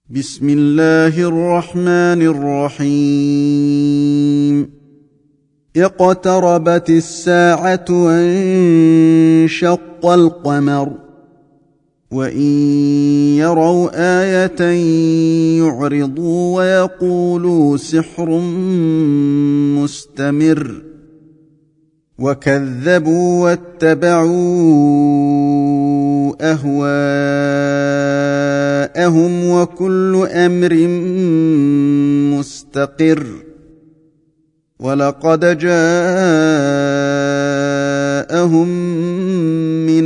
بسم الله الرحمن الرحيم. اقتربت الساعة وانشق القمر وإن يروا آية يعرضوا ويقولوا سحر مستمر وكذبوا واتبعوا أهواءهم وكل أمر مستقر ولقد جاءهم من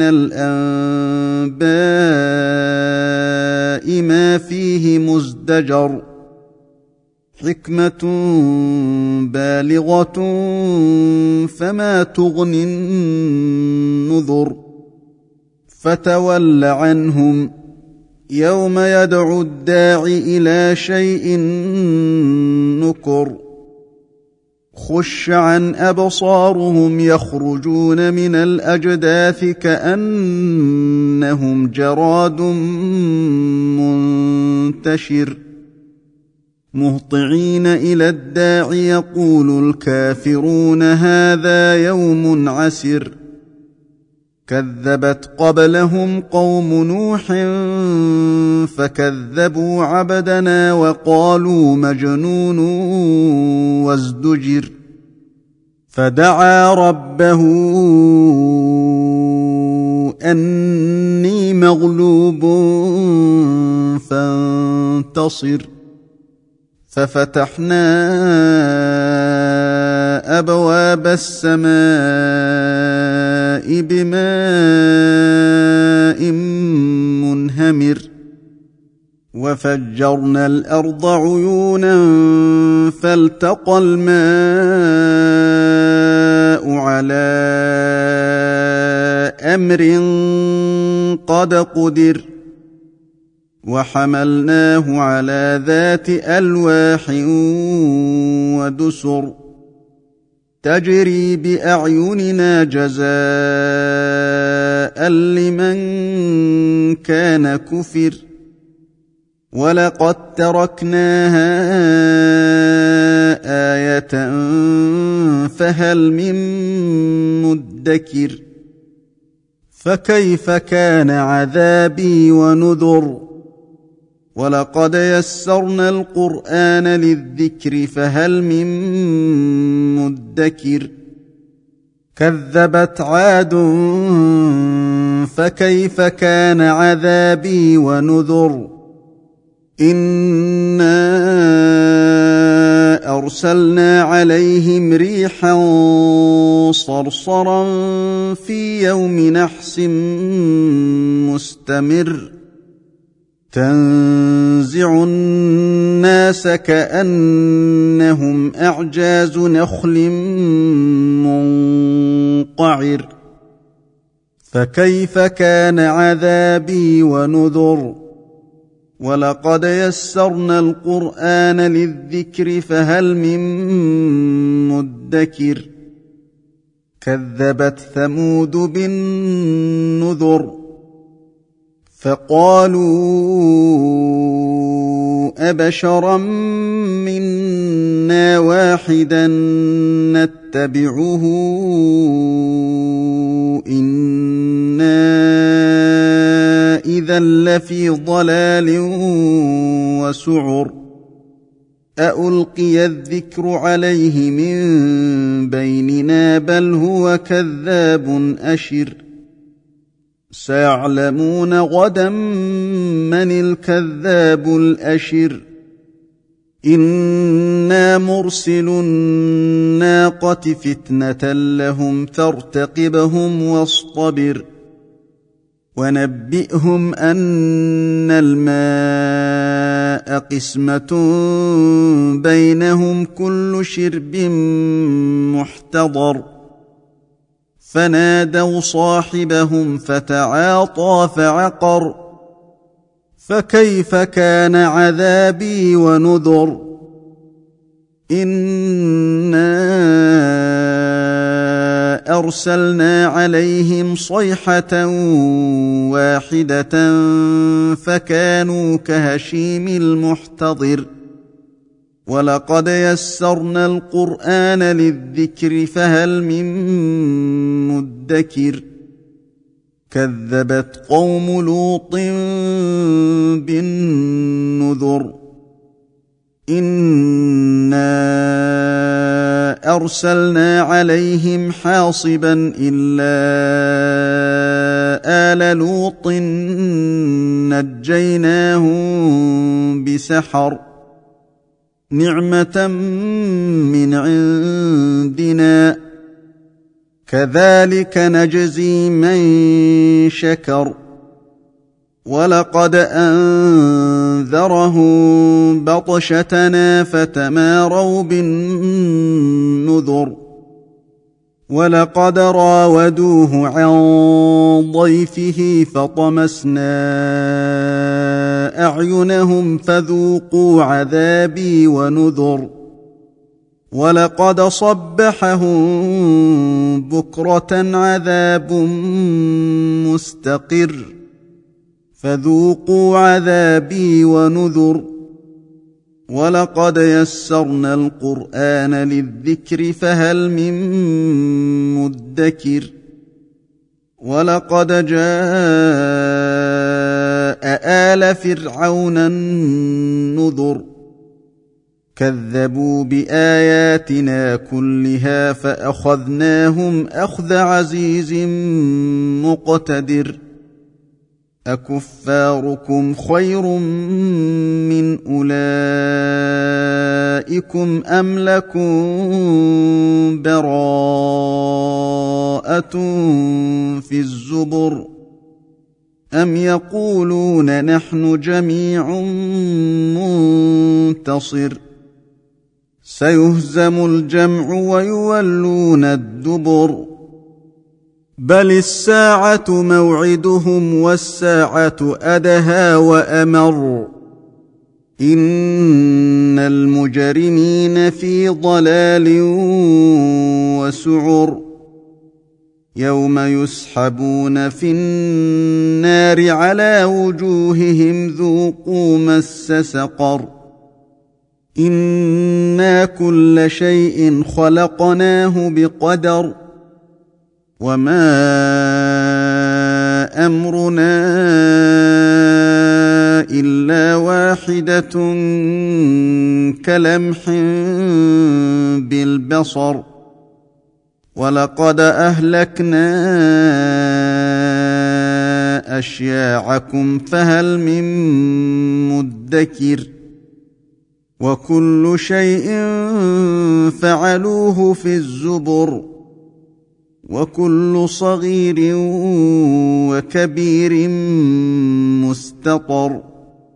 الأنباء ما فيه مزدجر حكمة بالغة فما تغني النذر فتول عنهم يوم يدعو الداع إلى شيء نكر خش عن أبصارهم يخرجون من الأجداث كأنهم جراد منتشر مهطعين إلى الداع يقول الكافرون هذا يوم عسر كذبت قبلهم قوم نوح فكذبوا عبدنا وقالوا مجنون وازدجر فدعا ربه أني مغلوب فانتصر ففتحنا أبواب السماء بماء منهمر وفجرنا الأرض عيونا فالتقى الماء على أمر قد قدر وحملناه على ذات ألواح ودسر تجري بأعيننا جزاء لمن كان كفر ولقد تركناها آية فهل من مدكر فكيف كان عذابي ونذر ولقد يسرنا القرآن للذكر فهل من مدكر كذبت عاد فكيف كان عذابي ونذر إنا أرسلنا عليهم ريحا صرصرا في يوم نحس مستمر تنزع الناس كأنهم أعجاز نخل منقعر فكيف كان عذابي ونذر ولقد يسرنا القرآن للذكر فهل من مدكر كذبت ثمود بالنذر فقالوا أبشرا منا واحدا نتبعه إنا إذا لفي ضلال وسعر أألقي الذكر عليه من بيننا بل هو كذاب أشر سيعلمون غدا من الكذاب الأشر إنا مرسل الناقة فتنة لهم فارتقبهم واصطبر ونبئهم أن الماء قسمة بينهم كل شرب محتضر فنادوا صاحبهم فتعاطى فعقر فكيف كان عذابي ونذر إنا ارسلنا عليهم صيحه واحده فكانوا كهشيم المحتضر ولقد يسرنا القرآن للذكر فهل من مدكر كذبت قوم لوط بالنذر إنا أرسلنا عليهم حاصبا إلا آل لوط نجيناهم بسحر نعمة من عندنا كذلك نجزي من شكر ولقد أنذرهم بطشتنا فتماروا بالنذر ولقد راودوه عن ضيفه فطمسنا أعينهم فذوقوا عذابي ونذر ولقد صبحهم بكرة عذاب مستقر فذوقوا عذابي ونذر ولقد يسرنا القرآن للذكر فهل من مدكر ولقد جاء آل فرعون النذر كذبوا بآياتنا كلها فأخذناهم أخذ عزيز مقتدر أكفاركم خير من أولئكم أم لكم براءة في الزبر أم يقولون نحن جميع منتصر سيهزم الجمع ويولون الدبر بل الساعة موعدهم والساعة أدهى وأمر إن المجرمين في ضلال وسعر يوم يسحبون في النار على وجوههم ذوقوا مس سقر إنا كل شيء خلقناه بقدر وما أمرنا إلا واحدة كلمح بالبصر ولقد أهلكنا أشياعكم فهل من مدكر وكل شيء فعلوه في الزبر وكل صغير وكبير مستطر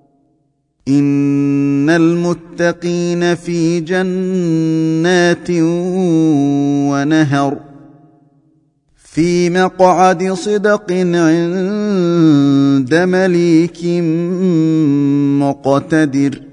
إن المتقين في جنات ونهر في مقعد صدق عند مليك مقتدر